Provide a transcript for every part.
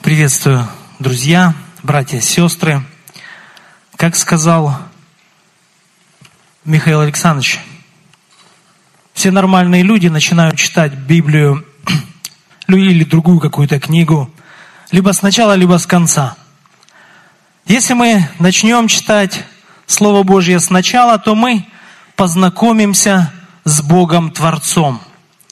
Приветствую, друзья, братья, сестры. Как сказал Михаил Александрович, все нормальные люди начинают читать Библию или другую какую-то книгу либо сначала, либо с конца. Если мы начнем читать Слово Божье сначала, то мы познакомимся с Богом Творцом.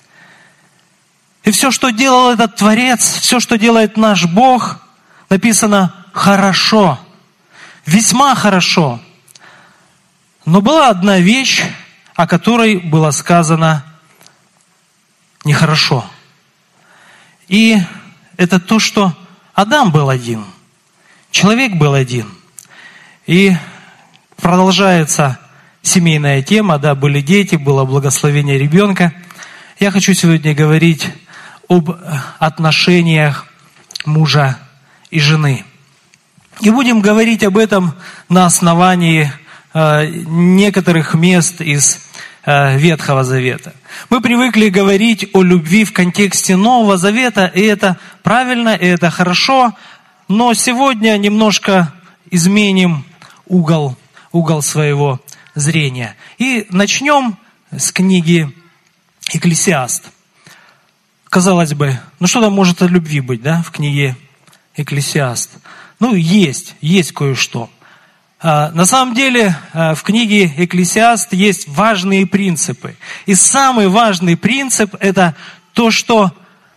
И все, что делал этот Творец, все, что делает наш Бог, написано «хорошо», весьма хорошо. Но была одна вещь, о которой было сказано нехорошо. И это то, что Адам был один, человек был один. И продолжается семейная тема, да, были дети, было благословение ребенка. Я хочу сегодня говорить об отношениях мужа и жены. И будем говорить об этом на основании некоторых мест из Ветхого Завета. Мы привыкли говорить о любви в контексте Нового Завета, и это правильно, и это хорошо, но сегодня немножко изменим угол своего зрения. И начнем с книги «Экклесиаст». Казалось бы, что там может о любви быть, да, в книге «Экклесиаст»? Есть кое-что. На самом деле, в книге «Экклесиаст» есть важные принципы. И самый важный принцип – это то, что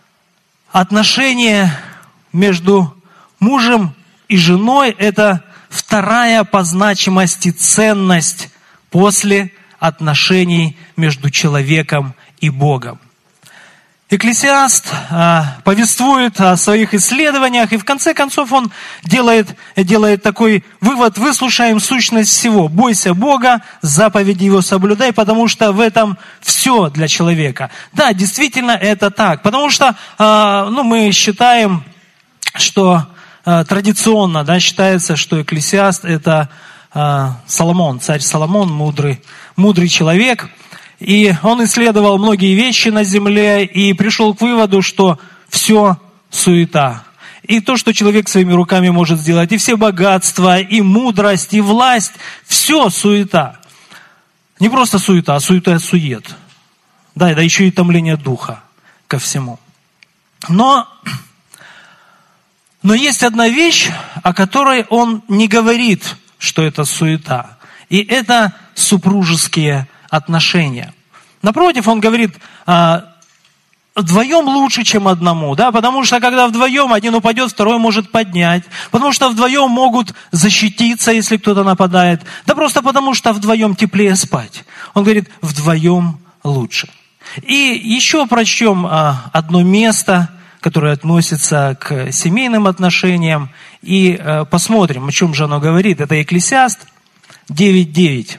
отношения между мужем и женой – это вторая по значимости ценность после отношений между человеком и Богом. Экклесиаст повествует о своих исследованиях, и в конце концов он делает такой вывод: выслушаем сущность всего, бойся Бога, заповеди Его соблюдай, потому что в этом все для человека. Да, действительно это так, потому что мы считаем, что традиционно, да, считается, что Экклесиаст это Соломон, царь Соломон, мудрый человек. И он исследовал многие вещи на земле и пришел к выводу, что все суета. И то, что человек своими руками может сделать, и все богатства, и мудрость, и власть, все суета. Не просто суета, а суета-сует. Да, еще и томление духа ко всему. Но есть одна вещь, о которой он не говорит, что это суета. И это супружеские отношения. Напротив, он говорит, вдвоем лучше, чем одному, да, потому что когда вдвоем один упадет, второй может поднять, потому что вдвоем могут защититься, если кто-то нападает, да просто потому что вдвоем теплее спать. Он говорит, вдвоем лучше. И еще прочтем одно место, которое относится к семейным отношениям, и посмотрим, о чем же оно говорит. Это Экклесиаст 9:9.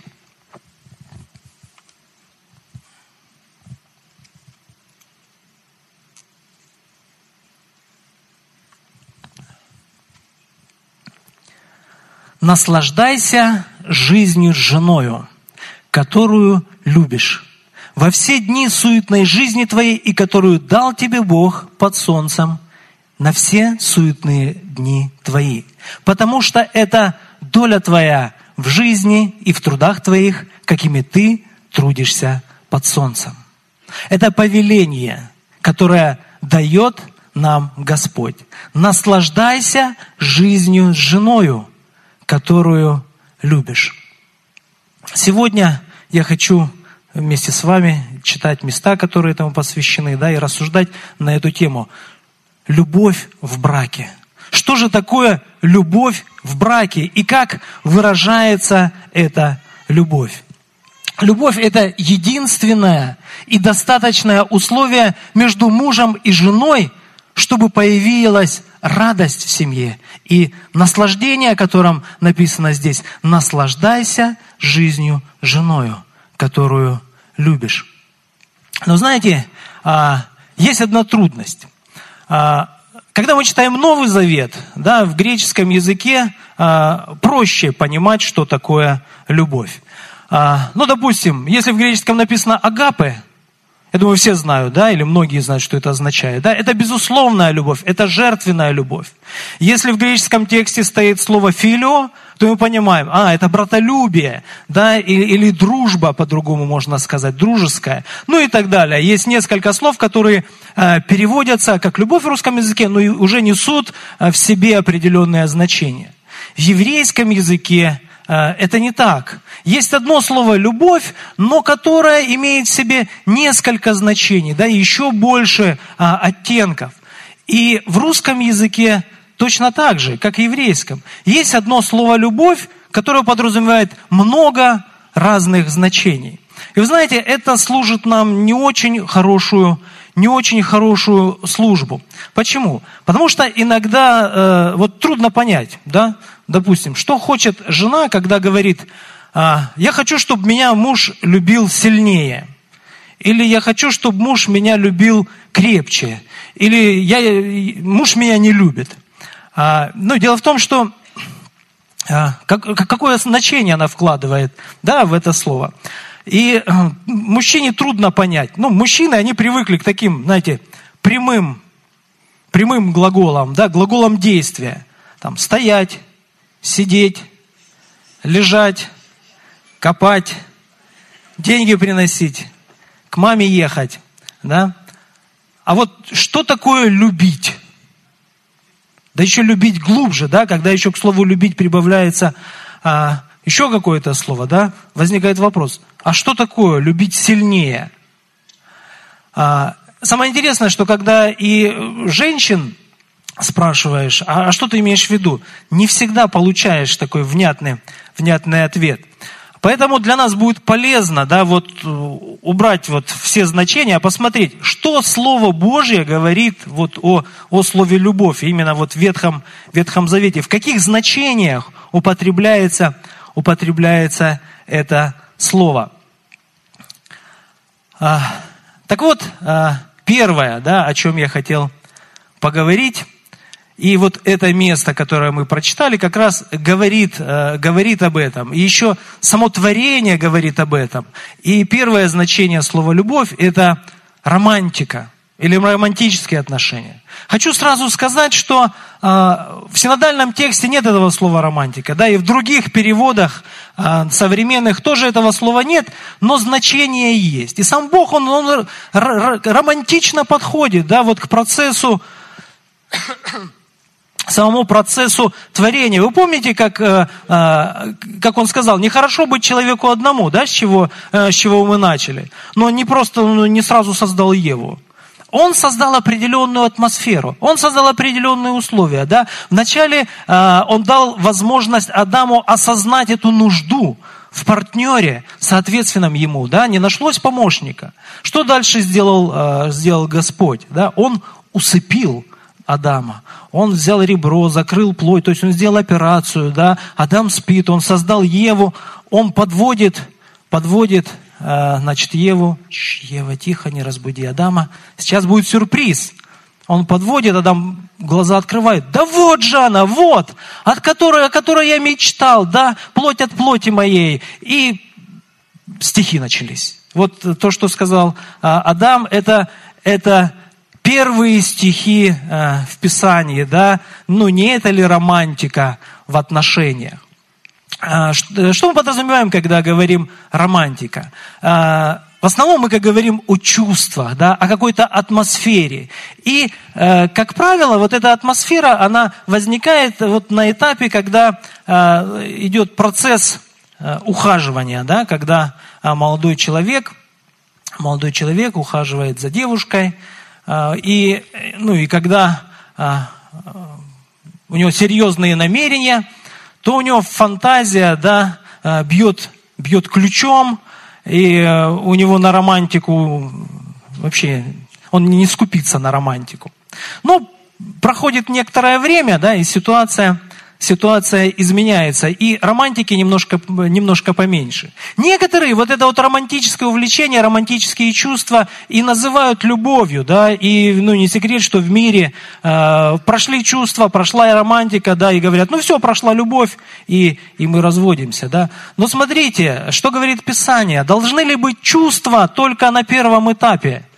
Наслаждайся жизнью с женою, которую любишь, во все дни суетной жизни твоей, и которую дал тебе Бог под солнцем на все суетные дни твои. Потому что это доля твоя в жизни и в трудах твоих, какими ты трудишься под солнцем. Это повеление, которое дает нам Господь. Наслаждайся жизнью с женою, которую любишь. Сегодня я хочу вместе с вами читать места, которые этому посвящены, да, и рассуждать на эту тему. Любовь в браке. Что же такое любовь в браке и как выражается эта любовь? Любовь – это единственное и достаточное условие между мужем и женой, чтобы появилась радость в семье и наслаждение, о котором написано здесь. Наслаждайся жизнью с женою, которую любишь. Но знаете, есть одна трудность. Когда мы читаем Новый Завет, да, в греческом языке проще понимать, что такое любовь. Допустим, если в греческом написано агапе, Я думаю, все знают, да, или многие знают, что это означает. Да? Это безусловная любовь, это жертвенная любовь. Если в греческом тексте стоит слово «филио», то мы понимаем, это братолюбие, да, или дружба, по-другому можно сказать, дружеская, ну и так далее. Есть несколько слов, которые переводятся как любовь в русском языке, но и уже несут в себе определенное значение. В еврейском языке это не так. Есть одно слово «любовь», но которое имеет в себе несколько значений, да, еще больше оттенков. И в русском языке точно так же, как и в еврейском. Есть одно слово «любовь», которое подразумевает много разных значений. И вы знаете, это служит нам не очень хорошую службу. Почему? Потому что иногда трудно понять, да, допустим, что хочет жена, когда говорит: я хочу, чтобы меня муж любил сильнее, или я хочу, чтобы муж меня любил крепче, или муж меня не любит. Дело в том, что какое значение она вкладывает, да, в это слово. И мужчине трудно понять. Мужчины, они привыкли к таким, знаете, прямым глаголам, да, глаголам действия. Там, стоять, сидеть, лежать, копать, деньги приносить, к маме ехать, да. А вот что такое любить? Да еще любить глубже, да, когда еще к слову любить прибавляется еще какое-то слово, да, возникает вопрос, а что такое любить сильнее? Самое интересное, что когда и женщин спрашиваешь, а что ты имеешь в виду, не всегда получаешь такой внятный ответ. Поэтому для нас будет полезно, да, убрать все значения, посмотреть, что Слово Божье говорит о слове «любовь», именно в Ветхом Завете, в каких значениях употребляется это слово. Так вот, первое, да, о чем я хотел поговорить, и это место, которое мы прочитали, как раз говорит об этом. И еще само творение говорит об этом. И первое значение слова «любовь» – это романтика или романтические отношения. Хочу сразу сказать, что в синодальном тексте нет этого слова «романтика», да, и в других переводах современных тоже этого слова нет, но значение есть. И сам Бог, он романтично подходит, да, к процессу, самому процессу творения. Вы помните, как он сказал, нехорошо быть человеку одному, да, с чего мы начали. Но не сразу создал Еву. Он создал определенную атмосферу, он создал определенные условия. Да? Вначале он дал возможность Адаму осознать эту нужду в партнере, соответственном ему. Да? Не нашлось помощника. Что дальше сделал Господь? Да? Он усыпил Адама. Он взял ребро, закрыл плоть, то есть он сделал операцию. Да? Адам спит, он создал Еву, он подводит Еву. Ева, тихо, не разбуди Адама. Сейчас будет сюрприз. Он подводит, Адам глаза открывает. Да вот же она, о которой я мечтал, да, плоть от плоти моей. И стихи начались. То, что сказал Адам, это первые стихи в Писании, да. Не это ли романтика в отношениях? Что мы подразумеваем, когда говорим романтика? В основном мы говорим о чувствах, да, о какой-то атмосфере. И, как правило, эта атмосфера, она возникает на этапе, когда идет процесс ухаживания, да, когда молодой человек ухаживает за девушкой, и когда у него серьезные намерения, то у него фантазия, да, бьет ключом, и у него на романтику вообще, он не скупится на романтику. Но проходит некоторое время, да, и ситуация изменяется, и романтики немножко поменьше. Некоторые это романтическое увлечение, романтические чувства и называют любовью, да, и не секрет, что в мире прошли чувства, прошла и романтика, да, и говорят, все, прошла любовь, и мы разводимся, да. Но смотрите, что говорит Писание, должны ли быть чувства только на первом этапе?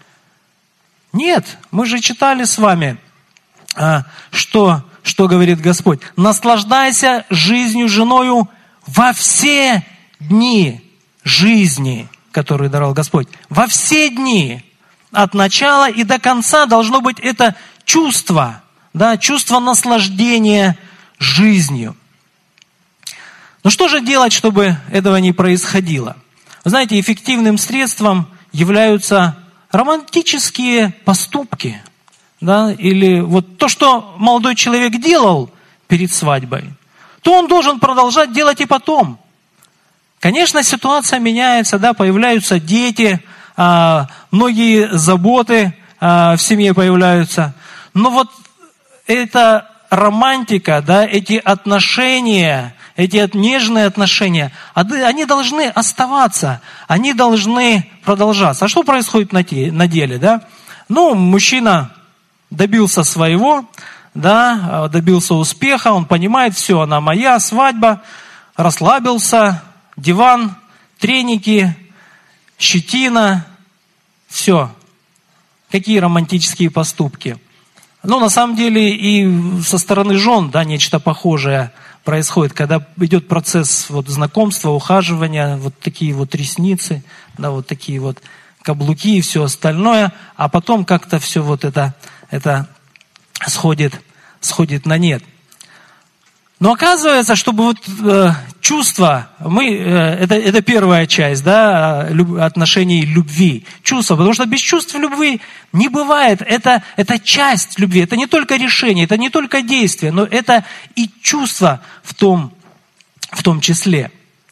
Нет, мы же читали с вами, что говорит Господь. Наслаждайся жизнью с женою во все дни жизни, которые даровал Господь. Во все дни. От начала и до конца должно быть это чувство, да, чувство наслаждения жизнью. Но что же делать, чтобы этого не происходило? Вы знаете, эффективным средством являются романтические поступки. Да? Или вот то, что молодой человек делал перед свадьбой, то он должен продолжать делать и потом. Конечно, ситуация меняется, да, появляются дети, многие заботы в семье появляются. Но вот эта романтика, да, эти отношения, эти нежные отношения, они должны оставаться, они должны продолжаться. А что происходит на деле, да? Ну, мужчина добился своего, да, добился успеха, он понимает, все, она моя, свадьба, расслабился, диван, треники, щетина, все. Какие романтические поступки? Ну, на самом деле, и со стороны жен, да, нечто похожее происходит, когда идет процесс вот знакомства, ухаживания, вот такие вот ресницы, да, вот такие вот каблуки и все остальное, а потом как-то все вот это сходит на нет. Но оказывается, чтобы вот чувства, это первая часть, да, отношений любви, чувства, потому что без чувств любви не бывает. Это часть любви, это не только решение, это не только действие, но это и чувство в том числе.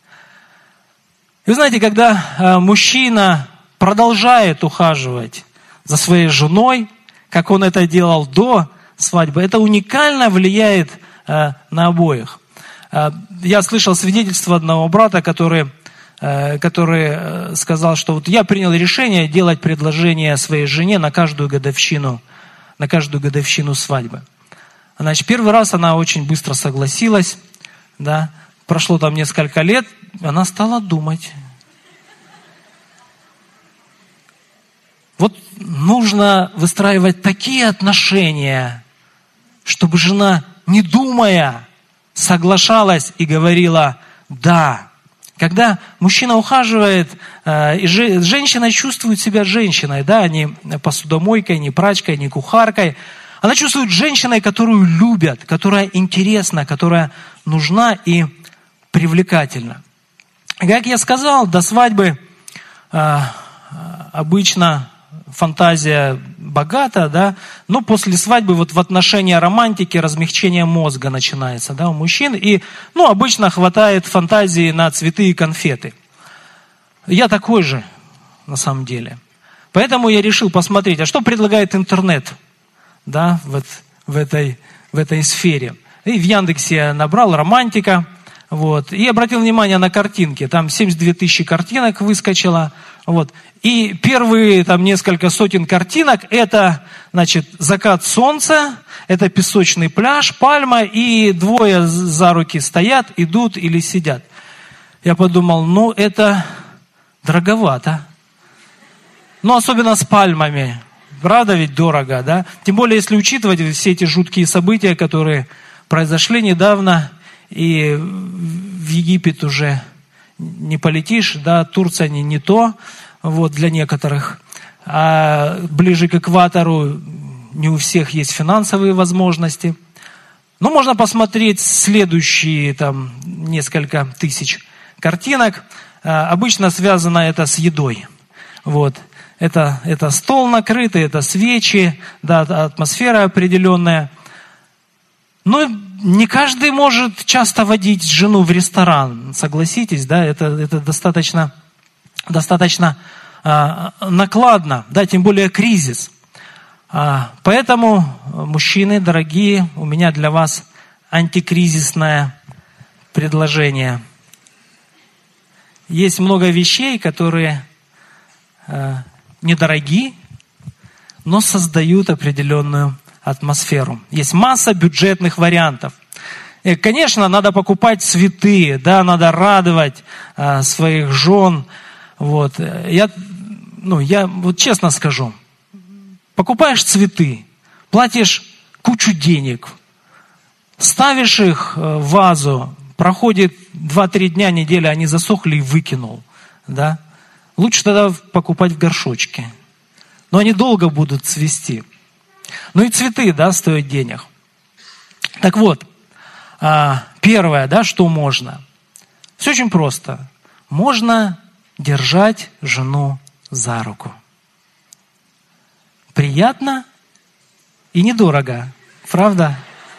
И вы знаете, когда мужчина продолжает ухаживать за своей женой, как он это делал до свадьбы, это уникально влияет на обоих. Я слышал свидетельство одного брата, который сказал, что вот я принял решение делать предложение своей жене на каждую годовщину свадьбы. Значит, первый раз она очень быстро согласилась, да, прошло там несколько лет, она стала думать. Вот нужно выстраивать такие отношения, чтобы жена, не думая, соглашалась и говорила «да». Когда мужчина ухаживает, и женщина чувствует себя женщиной, да, не посудомойкой, не прачкой, не кухаркой. Она чувствует женщиной, которую любят, которая интересна, которая нужна и привлекательна. Как я сказал, до свадьбы обычно фантазия богата, да, но после свадьбы вот в отношении романтики размягчение мозга начинается, да, у мужчин, и, ну, обычно хватает фантазии на цветы и конфеты. Я такой же, на самом деле. Поэтому я решил посмотреть, а что предлагает интернет, да, в этой сфере. И в Яндексе я набрал романтика, вот, и обратил внимание на картинки. Там 72 тысячи картинок выскочило. Вот. И первые там несколько сотен картинок, это, значит, закат солнца, это песочный пляж, пальма, и двое за руки стоят, идут или сидят. Я подумал, ну, это дороговато. Ну, особенно с пальмами. Правда ведь дорого, да? Тем более, если учитывать все эти жуткие события, которые произошли недавно, и в Египет уже не полетишь, да, Турция не то, вот, для некоторых. А ближе к экватору не у всех есть финансовые возможности. Но можно посмотреть следующие там несколько тысяч картинок. Обычно связано это с едой. Вот. Это стол накрытый, это свечи, да, атмосфера определенная. Но не каждый может часто водить жену в ресторан, согласитесь, да, это достаточно накладно, да, тем более кризис. Поэтому, мужчины, дорогие, у меня для вас антикризисное предложение. Есть много вещей, которые недороги, но создают определенную атмосферу. Есть масса бюджетных вариантов. И, конечно, надо покупать цветы, да, надо радовать своих жен. Вот. Я вот честно скажу, покупаешь цветы, платишь кучу денег, ставишь их в вазу, проходит 2-3 дня, неделя, они засохли и выкинул. Да? Лучше тогда покупать в горшочке. Но они долго будут цвести. Ну и цветы, да, стоят денег. Так вот, первое, да, что можно. Все очень просто. Можно держать жену за руку. Приятно и недорого. Правда?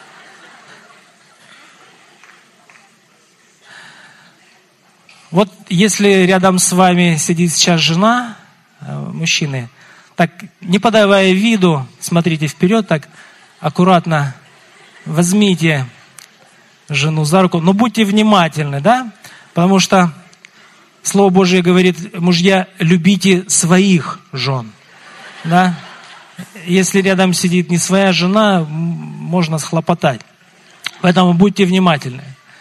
Вот если рядом с вами сидит сейчас жена, мужчины, так, не подавая виду, смотрите вперед, так аккуратно возьмите жену за руку, но будьте внимательны, да? Потому что Слово Божие говорит: мужья, любите своих жен, да? Если рядом сидит не своя жена, можно схлопотать. Поэтому будьте внимательны.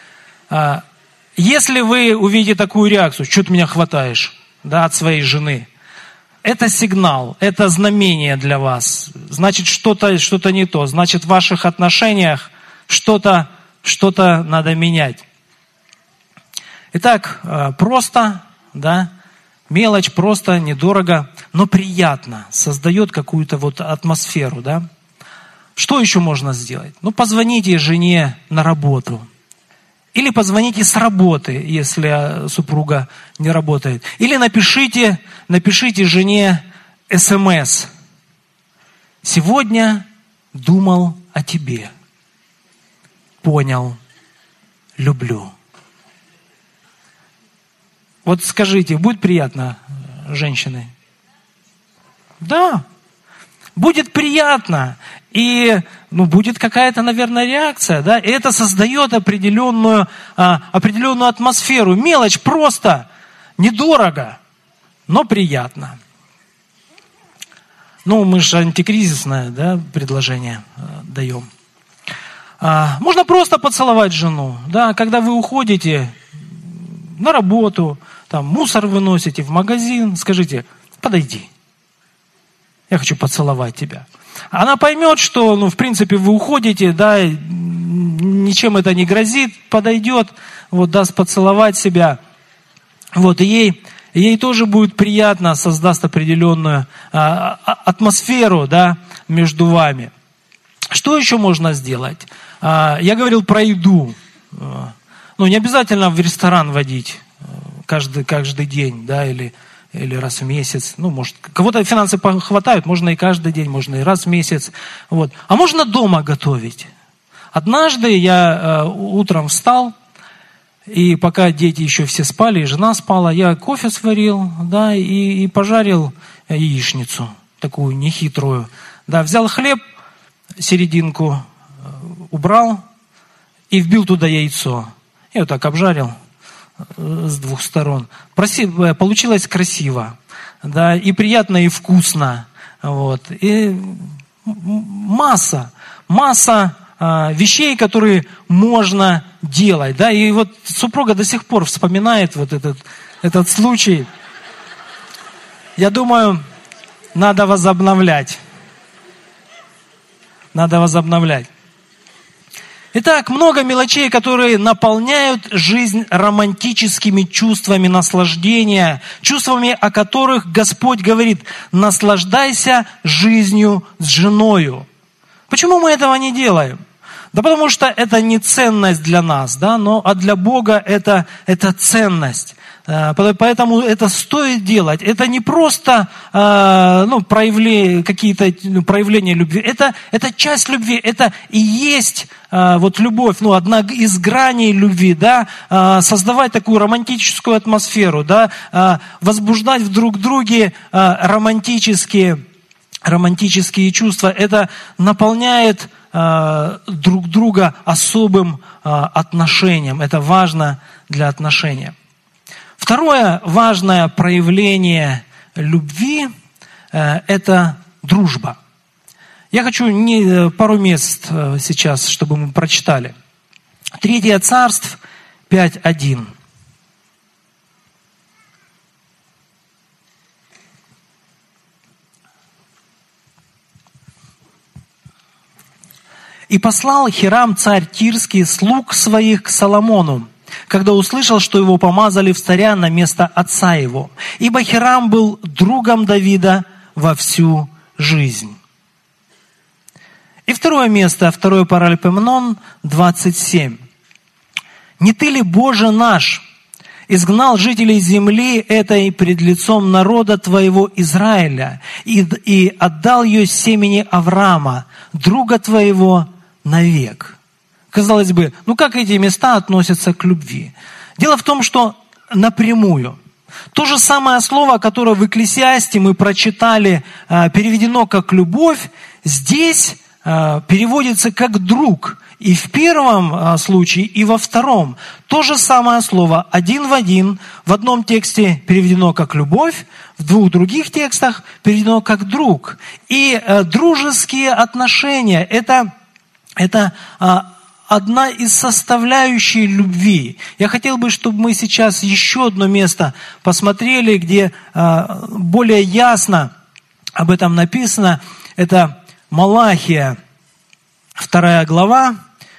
Если вы увидите такую реакцию: что ты меня хватаешь, да, от своей жены, это сигнал, это знамение для вас. Значит, что-то не то. Значит, в ваших отношениях что-то надо менять. Итак, просто, да, мелочь, просто, недорого, но приятно. Создает какую-то вот атмосферу, да. Что еще можно сделать? Ну, позвоните жене на работу. Или позвоните с работы, если супруга не работает. Или напишите жене СМС. Сегодня думал о тебе. Понял. Люблю. Вот скажите, будет приятно, женщины? Да. Будет приятно. И будет какая-то, наверное, реакция. Да? И это создает определенную атмосферу. Мелочь просто, недорого, но приятно. Мы же антикризисное, да, предложение даем. Можно просто поцеловать жену. Да? Когда вы уходите на работу, там, мусор выносите, в магазин, скажите: подойди. Я хочу поцеловать тебя. Она поймет, что, в принципе, вы уходите, да, ничем это не грозит, подойдет, даст поцеловать себя. И ей тоже будет приятно, создаст определенную атмосферу, да, между вами. Что еще можно сделать? Я говорил про еду. Не обязательно в ресторан водить каждый день, да, или раз в месяц. Может, кого-то финансы хватают, можно и каждый день, можно и раз в месяц. А можно дома готовить. Однажды я утром встал, и пока дети еще все спали, и жена спала, я кофе сварил, да, и пожарил яичницу, такую нехитрую. Да, взял хлеб, серединку убрал и вбил туда яйцо. И вот так обжарил с двух сторон. Получилось красиво, да, и приятно, и вкусно. И масса вещей, которые можно делать. Да, и супруга до сих пор вспоминает этот случай. Я думаю, надо возобновлять. Итак, много мелочей, которые наполняют жизнь романтическими чувствами наслаждения, чувствами, о которых Господь говорит: наслаждайся жизнью с женою. Почему мы этого не делаем? Да потому что это не ценность для нас, да, а для Бога это ценность. Поэтому это стоит делать. Это не просто проявление любви. Это часть любви. Это и есть любовь. Одна из граней любви. Да? Создавать такую романтическую атмосферу. Да? Возбуждать в друг друге романтические чувства. Это наполняет друг друга особым отношением. Это важно для отношения. Второе важное проявление любви – это дружба. Я хочу пару мест сейчас, чтобы мы прочитали. 3 Царств 5:1. И послал Хирам, царь Тирский, слуг своих к Соломону, когда услышал, что его помазали в царя на место отца его. Ибо Хирам был другом Давида во всю жизнь. И второе место, 2 Паралипоменон 27. «Не ты ли, Боже наш, изгнал жителей земли этой пред лицом народа твоего Израиля и отдал ее семени Авраама, друга твоего, навек?» Казалось бы, как эти места относятся к любви? Дело в том, что напрямую. То же самое слово, которое в Экклесиасте мы прочитали, переведено как «любовь», здесь переводится как «друг». И в первом случае, и во втором. То же самое слово, один в один. В одном тексте переведено как «любовь», в двух других текстах переведено как «друг». И дружеские отношения – это одна из составляющих любви. Я хотел бы, чтобы мы сейчас еще одно место посмотрели, где более ясно об этом написано. Это Малахия, 2 глава,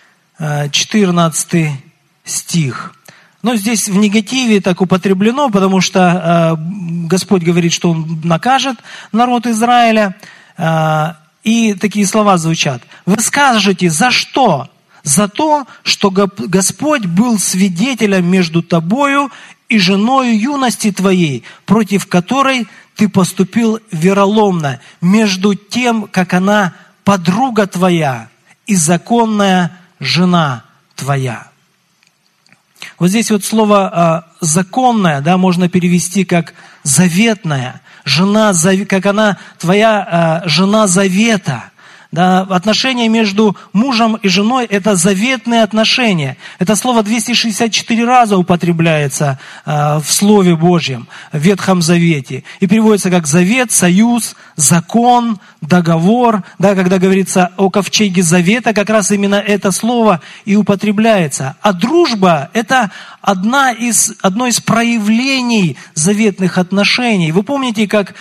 14 стих. Но здесь в негативе так употреблено, потому что Господь говорит, что Он накажет народ Израиля. И такие слова звучат. «Вы скажете, за что? За то, что Господь был свидетелем между тобою и женою юности твоей, против которой ты поступил вероломно, между тем, как она подруга твоя и законная жена твоя». Вот здесь вот слово «законная», можно перевести как «заветная», жена, как она твоя жена завета. Отношения между мужем и женой – это заветные отношения. Это слово 264 раза употребляется в Слове Божьем, в Ветхом Завете. И переводится как завет, союз, закон, договор. Когда говорится о ковчеге завета, как раз именно это слово и употребляется. А дружба – это одно из проявлений заветных отношений. Вы помните, как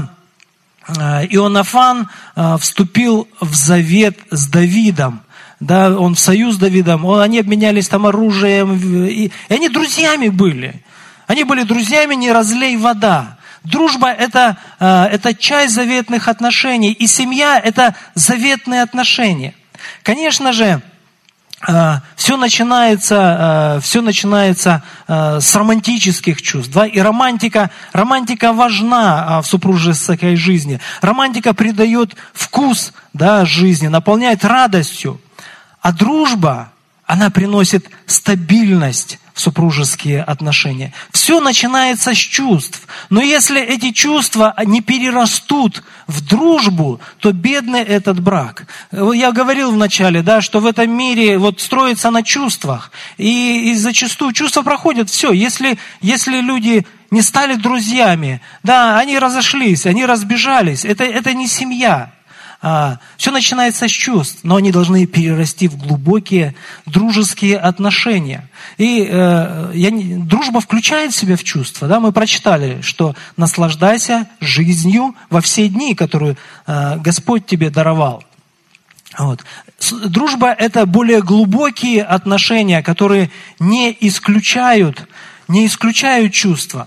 Иоаннафан вступил в завет с Давидом, он в союз с Давидом, они обменялись там оружием, и они друзьями были. Они были друзьями, не разлей вода. Дружба – это часть заветных отношений, и семья – это заветные отношения. Конечно же, все начинается с романтических чувств. И романтика важна в супружеской жизни. Романтика придает вкус жизни, наполняет радостью. А дружба, она приносит стабильность в супружеские отношения. Все начинается с чувств. Но если эти чувства не перерастут в дружбу, то бедный этот брак. Я говорил вначале, что в этом мире строится на чувствах. И зачастую чувства проходят. Все. Если люди не стали друзьями, они разошлись, они разбежались. Это не семья. Все начинается с чувств, но они должны перерасти в глубокие дружеские отношения. И дружба включает себя в чувства. Мы прочитали, что наслаждайся жизнью во все дни, которую Господь тебе даровал. Дружба – это более глубокие отношения, которые не исключают чувства.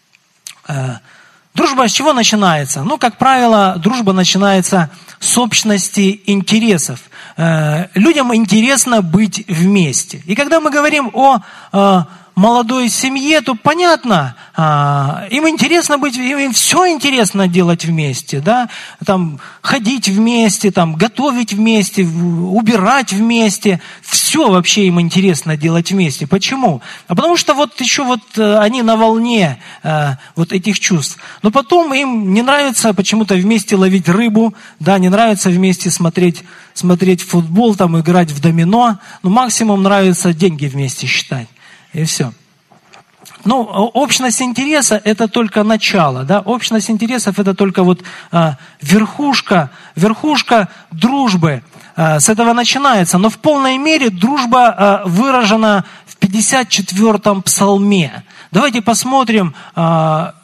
Дружба с чего начинается? Как правило, дружба начинается с общности интересов. Людям интересно быть вместе. И когда мы говорим о молодой семье, то понятно, им интересно быть, им все интересно делать вместе, ходить вместе, готовить вместе, убирать вместе, все вообще им интересно делать вместе. Почему? Потому что они на волне этих чувств. Но потом им не нравится почему-то вместе ловить рыбу, не нравится вместе смотреть футбол, играть в домино, максимум нравится деньги вместе считать. И все. Общность интереса – это только начало. Общность интересов – это только верхушка дружбы. С этого начинается. Но в полной мере дружба выражена в 54-м псалме. Давайте посмотрим,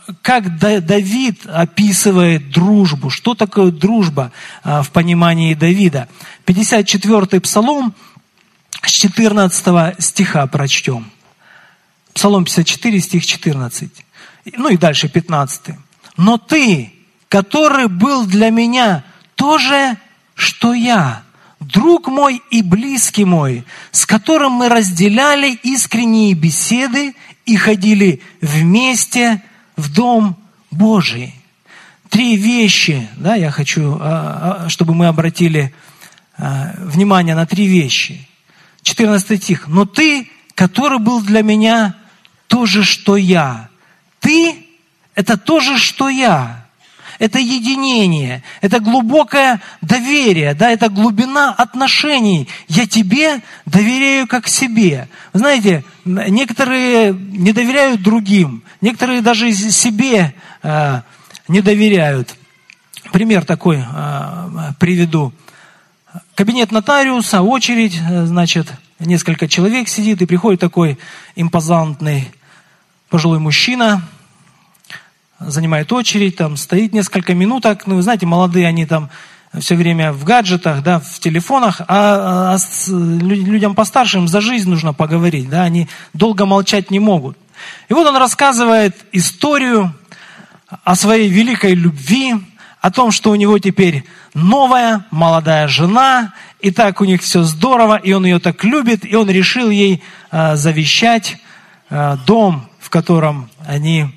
как Давид описывает дружбу, что такое дружба в понимании Давида. 54-й Псалом, с 14 стиха прочтем. Псалом 54, стих 14. Ну и дальше 15. «Но ты, который был для меня то же, что я, друг мой и близкий мой, с которым мы разделяли искренние беседы и ходили вместе в Дом Божий». 3 вещи, да, я хочу, чтобы мы обратили внимание на 3 вещи. 14 стих. «Но ты, который был для меня то же, что я». Ты – это то же, что я. Это единение, это глубокое доверие, да, это глубина отношений. Я тебе доверяю как себе. Вы знаете, некоторые не доверяют другим, некоторые даже себе не доверяют. Пример такой приведу. Кабинет нотариуса, очередь, значит, несколько человек сидит, и приходит такой импозантный пожилой мужчина, занимает очередь, там стоит несколько минуток. Ну, вы знаете, молодые, они там все время в гаджетах, да, в телефонах, а людям постарше им за жизнь нужно поговорить, да, они долго молчать не могут. И вот он рассказывает историю о своей великой любви, о том, что у него теперь новая молодая жена, и так у них все здорово, и он ее так любит, и он решил ей завещать дом, в котором они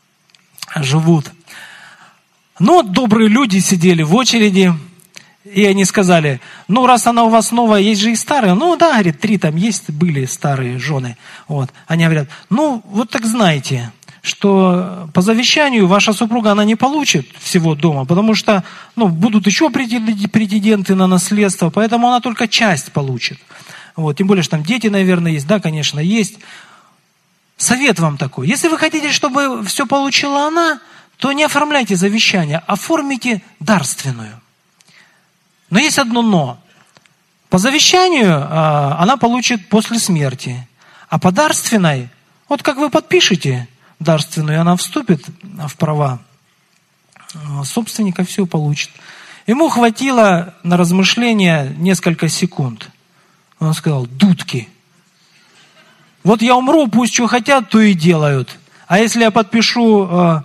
живут. Ну, добрые люди сидели в очереди, и они сказали: ну, раз она у вас новая, есть же и старая. Ну, да, говорит, 3 там есть, были старые жены. Вот. Они говорят: ну, вот так знаете, что по завещанию ваша супруга, она не получит всего дома, потому что, ну, будут еще претенденты на наследство, поэтому она только часть получит. Вот. Тем более, что там дети, наверное, есть. Да, конечно, есть. Совет вам такой. Если вы хотите, чтобы все получила она, то не оформляйте завещание, оформите дарственную. Но есть одно но. По завещанию она получит после смерти. А по дарственной, вот как вы подпишете дарственную, она вступит в права собственника, все получит. Ему хватило на размышление несколько секунд. Он сказал: дудки. Вот я умру, пусть что хотят, то и делают. А если я подпишу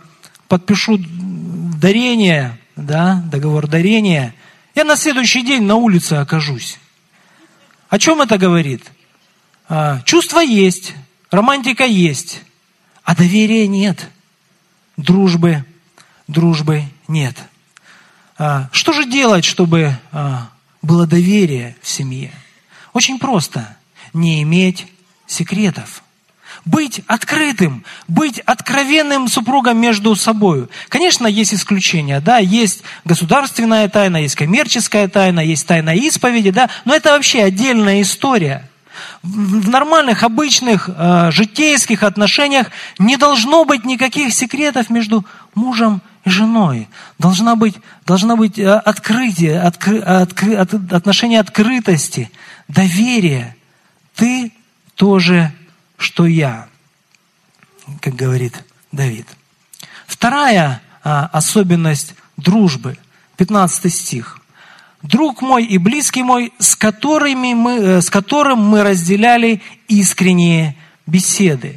дарение, да, договор дарения, я на следующий день на улице окажусь. О чем это говорит? Чувство есть, романтика есть, а доверия нет. Дружбы нет. Что же делать, чтобы было доверие в семье? Очень просто. Не иметь секретов. Быть открытым, быть откровенным супругом между собой. Конечно, есть исключения, да, есть государственная тайна, есть коммерческая тайна, есть тайна исповеди, да, но это вообще отдельная история. В нормальных, обычных, житейских отношениях не должно быть никаких секретов между мужем и женой. Должна быть открытие, отношение открытости, доверие. Ты тоже, что я, как говорит Давид. Вторая особенность дружбы, 15 стих. «Друг мой и близкий мой, с которым мы разделяли искренние беседы».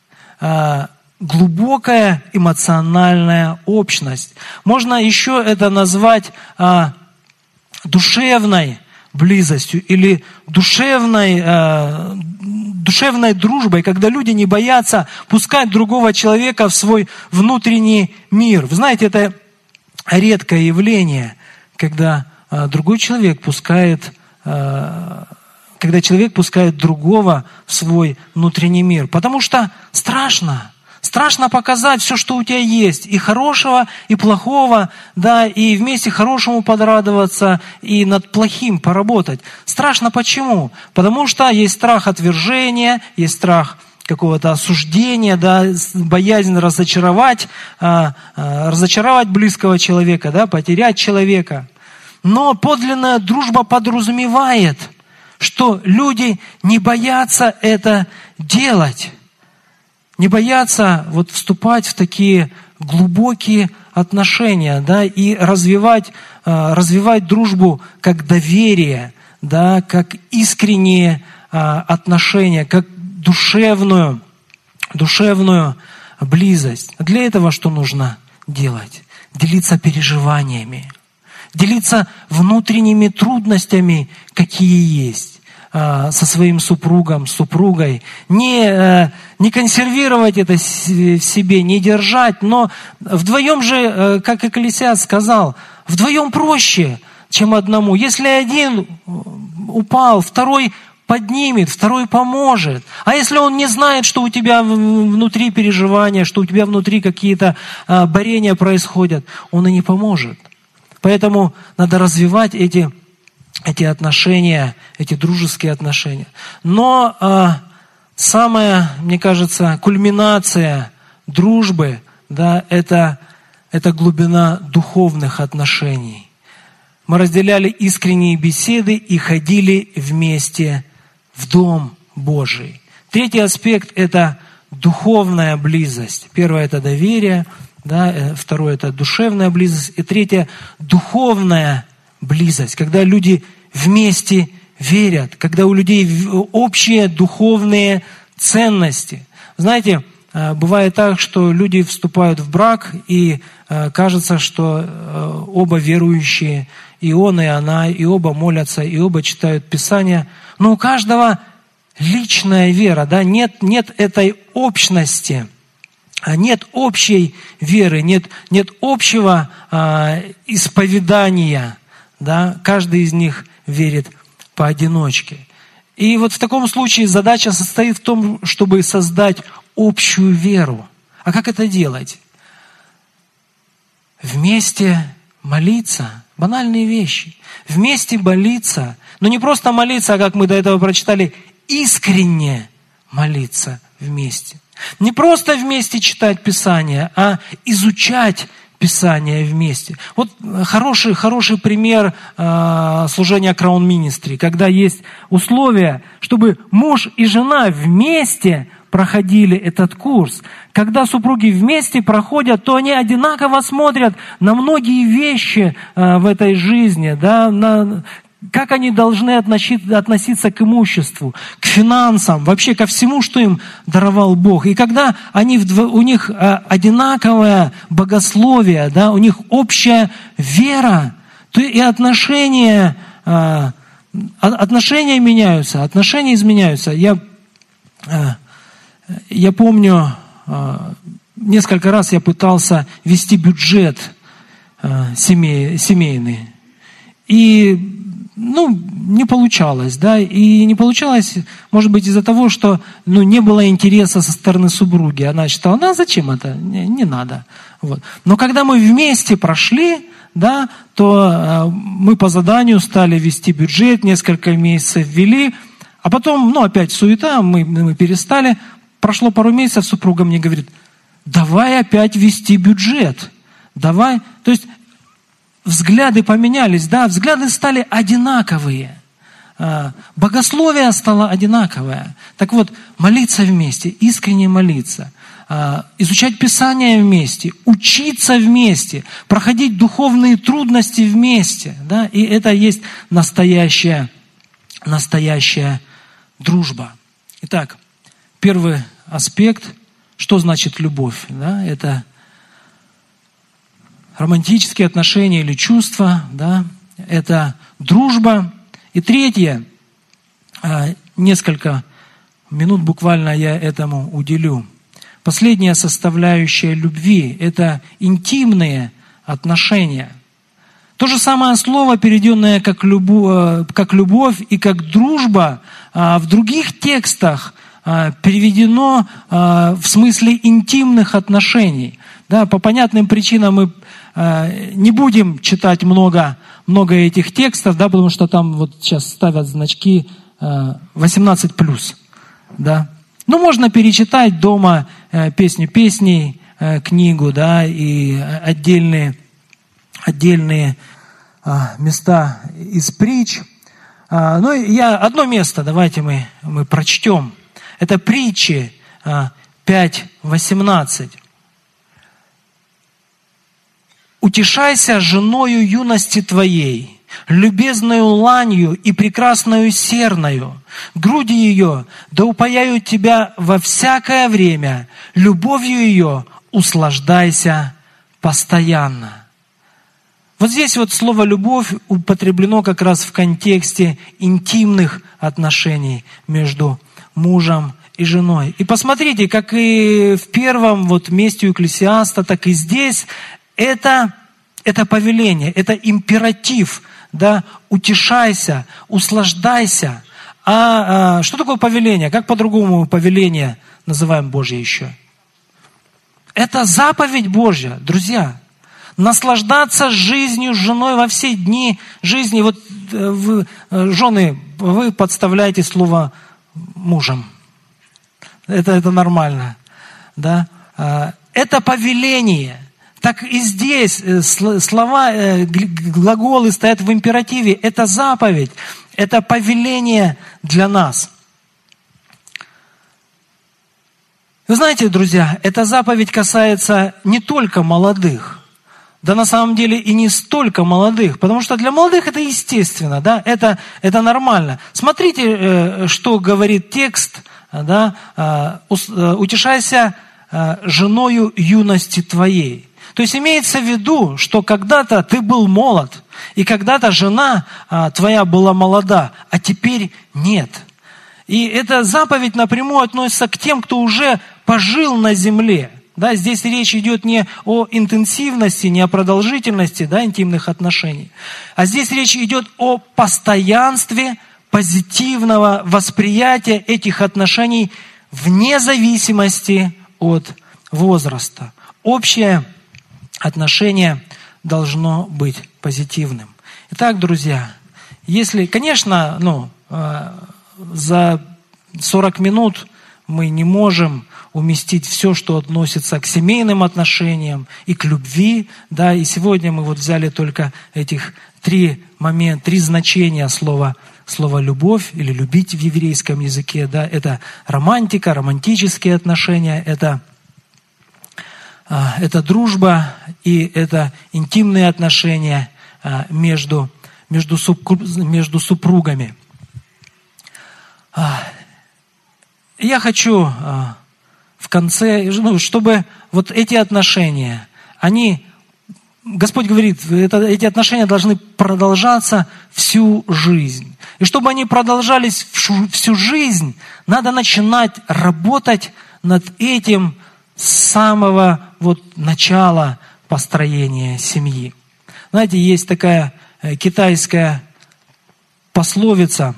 Глубокая эмоциональная общность. Можно еще это назвать душевной близостью или душевной дружбой, когда люди не боятся пускать другого человека в свой внутренний мир. Вы знаете, это редкое явление, когда другой человек пускает, когда человек пускает другого в свой внутренний мир. Потому что страшно. Страшно показать все, что у тебя есть, и хорошего, и плохого, да, и вместе хорошему подрадоваться, и над плохим поработать. Страшно почему? Потому что есть страх отвержения, есть страх какого-то осуждения, да, боязнь разочаровать близкого человека, да, потерять человека. Но подлинная дружба подразумевает, что люди не боятся это делать. Не боятся вступать в такие глубокие отношения, да, и развивать дружбу как доверие, да, как искренние отношения, как душевную близость. Для этого что нужно делать? Делиться переживаниями, делиться внутренними трудностями, какие есть, со своим супругом, супругой. Не консервировать это в себе, не держать, но вдвоем же, как Экклесиаст сказал, вдвоем проще, чем одному. Если один упал, второй поднимет, второй поможет. А если он не знает, что у тебя внутри переживания, что у тебя внутри какие-то борения происходят, он и не поможет. Поэтому надо развивать эти отношения, эти дружеские отношения. Но самая, мне кажется, кульминация дружбы, да, это глубина духовных отношений. Мы разделяли искренние беседы и ходили вместе в Дом Божий. Третий аспект – это духовная близость. Первое – это доверие, да, второе – это душевная близость, и третье – духовная близость, когда люди вместе верят, когда у людей общие духовные ценности. Знаете, бывает так, что люди вступают в брак, и кажется, что оба верующие, и он, и она, и оба молятся, и оба читают Писание. Но у каждого личная вера, да, нет этой общности, нет общей веры, нет общего исповедания, да, каждый из них верит поодиночке. И вот в таком случае задача состоит в том, чтобы создать общую веру. А как это делать? Вместе молиться. Банальные вещи. Вместе молиться. Но не просто молиться, а как мы до этого прочитали, искренне молиться вместе. Не просто вместе читать Писание, а изучать Писание вместе. Вот хороший пример служения Crown Ministry, когда есть условия, чтобы муж и жена вместе проходили этот курс. Когда супруги вместе проходят, то они одинаково смотрят на многие вещи в этой жизни, да, как они должны относиться к имуществу, к финансам, вообще ко всему, что им даровал Бог. И когда у них одинаковое богословие, да, у них общая вера, то и отношения меняются, отношения изменяются. Я помню, несколько раз я пытался вести бюджет семейный. И не получалось, да, и не получалось, может быть, из-за того, что, не было интереса со стороны супруги. Она считала, зачем это, не надо. Вот. Но когда мы вместе прошли, да, то мы по заданию стали вести бюджет, несколько месяцев вели, а потом, опять суета, мы перестали. Прошло пару месяцев, супруга мне говорит, давай опять вести бюджет, давай, то есть взгляды поменялись, да, взгляды стали одинаковые, богословие стало одинаковое. Так вот, молиться вместе, искренне молиться, изучать Писание вместе, учиться вместе, проходить духовные трудности вместе, да, и это есть настоящая дружба. Итак, первый аспект, что значит любовь, да, это романтические отношения или чувства, да, это дружба. И третье, несколько минут буквально я этому уделю. Последняя составляющая любви – это интимные отношения. То же самое слово, переведенное как любовь и как дружба, в других текстах переведено в смысле интимных отношений. Да, по понятным причинам мы не будем читать много этих текстов, да, потому что там вот сейчас ставят значки 18+. Да. Можно перечитать дома «Песню песней», книгу, да, и отдельные места из притч. Одно место давайте мы прочтем. Это Притчи 5:18. «Утешайся женою юности твоей, любезною ланью и прекрасною серною, груди ее да упаяют тебя во всякое время, любовью ее услаждайся постоянно». Вот здесь вот слово «любовь» употреблено как раз в контексте интимных отношений между мужем и женой. И посмотрите, как и в первом вот месте у Экклесиаста, так и здесь это повеление, это императив, да, утешайся, услаждайся. А что такое повеление? Как по-другому повеление называем Божье еще? Это заповедь Божья, друзья. Наслаждаться жизнью с женой во все дни жизни. Вот жены, вы подставляете слово мужем. Это нормально. Да? Это повеление. Так и здесь слова, глаголы стоят в императиве. Это заповедь, это повеление для нас. Вы знаете, друзья, эта заповедь касается не только молодых. Да на самом деле и не столько молодых, потому что для молодых это естественно, да, это нормально. Смотрите, что говорит текст, да, «Утешайся женою юности твоей». То есть имеется в виду, что когда-то ты был молод, и когда-то жена твоя была молода, а теперь нет. И эта заповедь напрямую относится к тем, кто уже пожил на земле. Да, здесь речь идет не о интенсивности, не о продолжительности, да, интимных отношений, а здесь речь идет о постоянстве позитивного восприятия этих отношений вне зависимости от возраста. Общее отношение должно быть позитивным. Итак, друзья, если, конечно, за 40 минут мы не можем уместить все, что относится к семейным отношениям и к любви, да, и сегодня мы вот взяли только этих три значения слова «любовь» или «любить» в еврейском языке, да, это романтика, романтические отношения, это дружба и это интимные отношения между супругами. Я хочу в конце, чтобы вот эти отношения, Господь говорит, эти отношения должны продолжаться всю жизнь. И чтобы они продолжались всю жизнь, надо начинать работать над этим с самого начала построения семьи. Знаете, есть такая китайская пословица: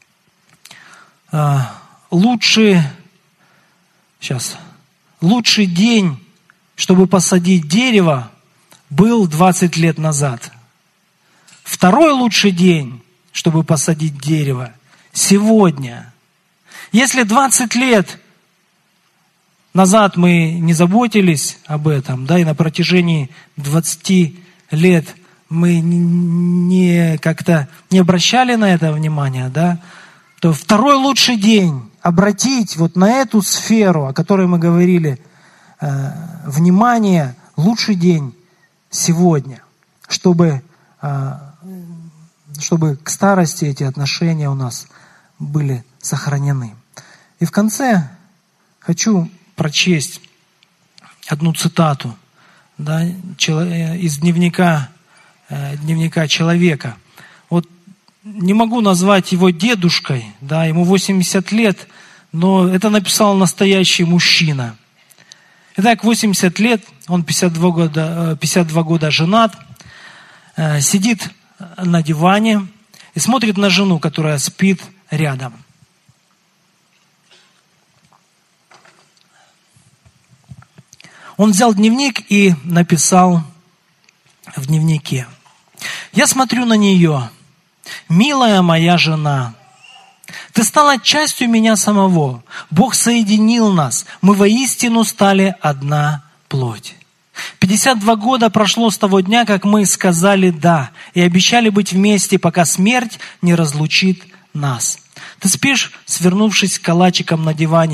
лучший день, чтобы посадить дерево, был 20 лет назад. Второй лучший день, чтобы посадить дерево, сегодня. Если 20 лет назад мы не заботились об этом, да, и на протяжении 20 лет мы как-то не обращали на это внимания, да, то второй лучший день обратить вот на эту сферу, о которой мы говорили, внимание, лучший день сегодня, чтобы к старости эти отношения у нас были сохранены. И в конце хочу прочесть одну цитату, да, из дневника человека. Вот не могу назвать его дедушкой, да, ему 80 лет, но это написал настоящий мужчина. Итак, 80 лет, он 52 года женат, сидит на диване и смотрит на жену, которая спит рядом. Он взял дневник и написал в дневнике: «Я смотрю на нее, милая моя жена. Ты стала частью меня самого. Бог соединил нас. Мы воистину стали одна плоть. 52 года прошло с того дня, как мы сказали «да» и обещали быть вместе, пока смерть не разлучит нас. Ты спишь, свернувшись калачиком на диване,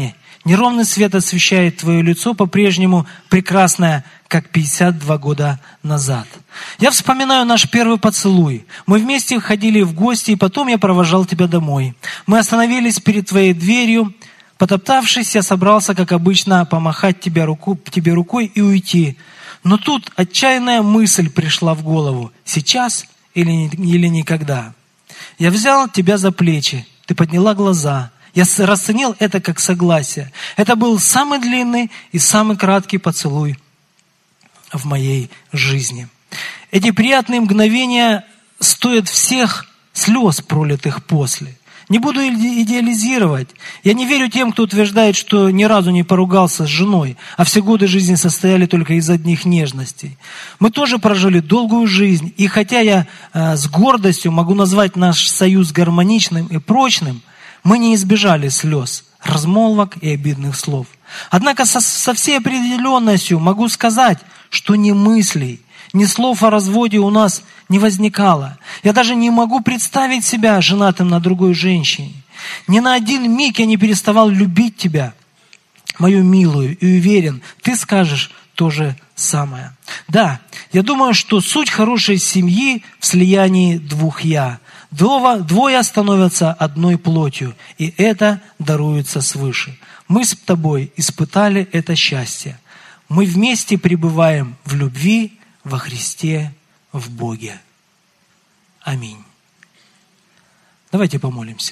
Неровный свет освещает твое лицо, по-прежнему прекрасное, как 52 года назад. Я вспоминаю наш первый поцелуй. Мы вместе ходили в гости, и потом я провожал тебя домой. Мы остановились перед твоей дверью. Потоптавшись, я собрался, как обычно, помахать тебе рукой и уйти. Но тут отчаянная мысль пришла в голову. Сейчас или никогда. Я взял тебя за плечи. Ты подняла глаза. Я расценил это как согласие. Это был самый длинный и самый краткий поцелуй в моей жизни. Эти приятные мгновения стоят всех слез, пролитых после. Не буду идеализировать. Я не верю тем, кто утверждает, что ни разу не поругался с женой, а все годы жизни состояли только из одних нежностей. Мы тоже прожили долгую жизнь, и хотя я с гордостью могу назвать наш союз гармоничным и прочным, мы не избежали слез, размолвок и обидных слов. Однако со всей определенностью могу сказать, что ни мыслей, ни слов о разводе у нас не возникало. Я даже не могу представить себя женатым на другой женщине. Ни на один миг я не переставал любить тебя, мою милую, и уверен, ты скажешь то же самое. Да, я думаю, что суть хорошей семьи в слиянии двух «я». Двое становятся одной плотью, и это даруется свыше. Мы с тобой испытали это счастье. Мы вместе пребываем в любви, во Христе, в Боге. Аминь. Давайте помолимся.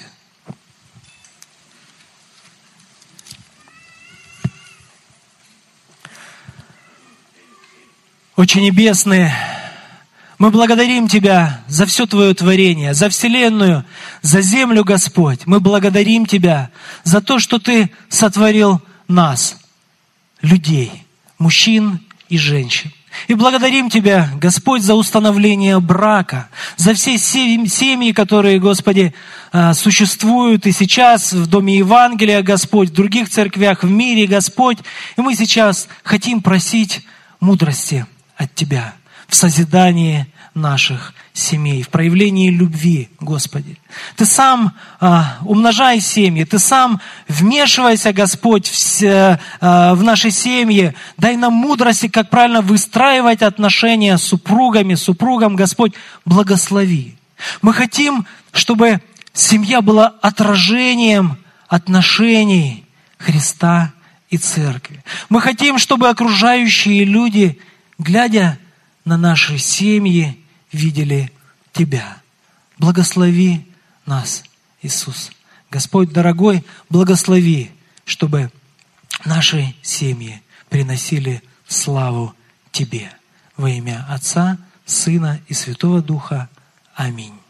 Отче Небесный, мы благодарим Тебя за все Твое творение, за вселенную, за землю, Господь. Мы благодарим Тебя за то, что Ты сотворил нас, людей, мужчин и женщин. И благодарим Тебя, Господь, за установление брака, за все семьи, которые, Господи, существуют и сейчас в Доме Евангелия, Господь, в других церквях в мире, Господь. И мы сейчас хотим просить мудрости от Тебя в созидании наших семей, в проявлении любви, Господи. Ты сам умножай семьи, Ты сам вмешивайся, Господь, в наши семьи. Дай нам мудрости, как правильно выстраивать отношения с супругам, Господь, благослови. Мы хотим, чтобы семья была отражением отношений Христа и Церкви. Мы хотим, чтобы окружающие люди, глядя на наши семьи, видели Тебя. Благослови нас, Иисус. Господь дорогой, благослови, чтобы наши семьи приносили славу Тебе. Во имя Отца, Сына и Святого Духа. Аминь.